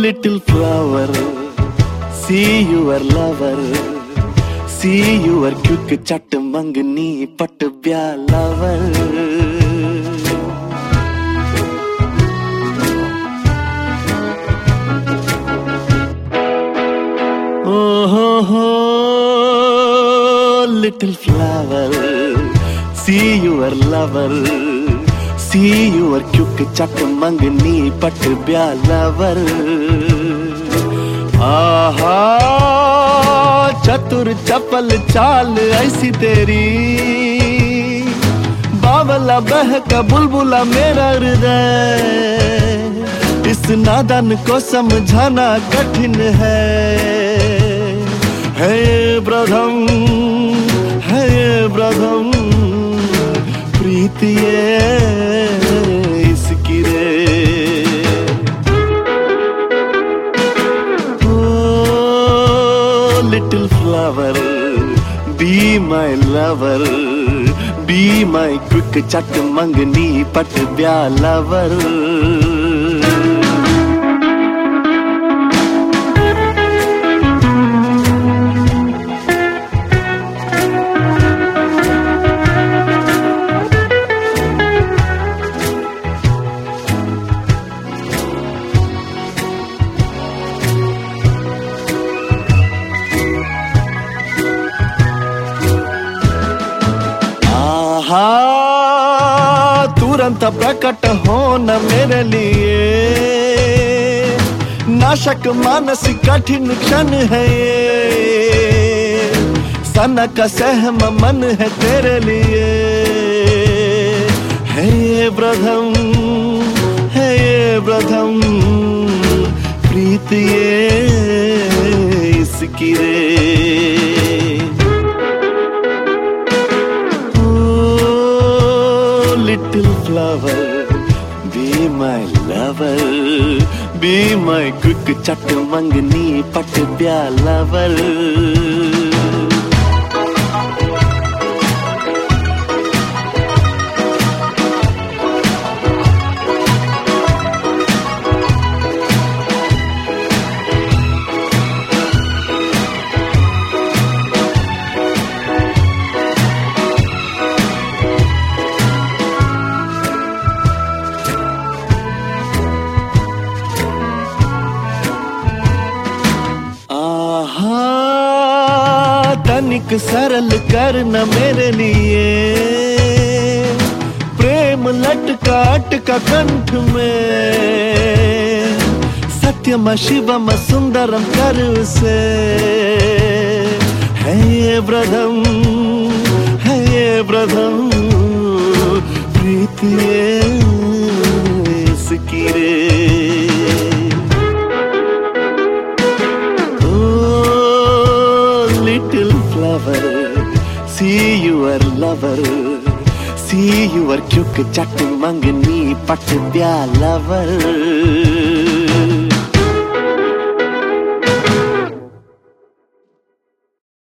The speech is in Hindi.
little flower, see your lover, see your quick chat mangni pat bya lover. Oh, little flower, see your lover, see your quick chat mangni pat bya lover. आहा चतुर चपल चाल ऐसी तेरी, बावला बहका बुलबुला मेरा हृदय, इस नादान को समझाना कठिन है ब्रधम, है ब्रधम, प्रीत ये इसकी रे. Little flower, be my lover, be my quick chat mangni pat bya lover. तुरंत प्रकट होना मेरे लिए, नाशक मानस कठिन क्षण है ये, सना का सहम मन है तेरे लिए, है ये ब्रधम, है ये ब्रधम, प्रीत ये इसकी रे. Little flower, be my lover, be my quick chat mangni pat bya lover. तनिक सरल करना मेरे लिए, प्रेम लटका अटका कंठ में, सत्यम शिवम सुंदरम कर उसे, है ये ब्रधम, है ये ब्रधम, प्रीत ये इसकी रे. See your lover, see your quick chat mangni pat bya lover.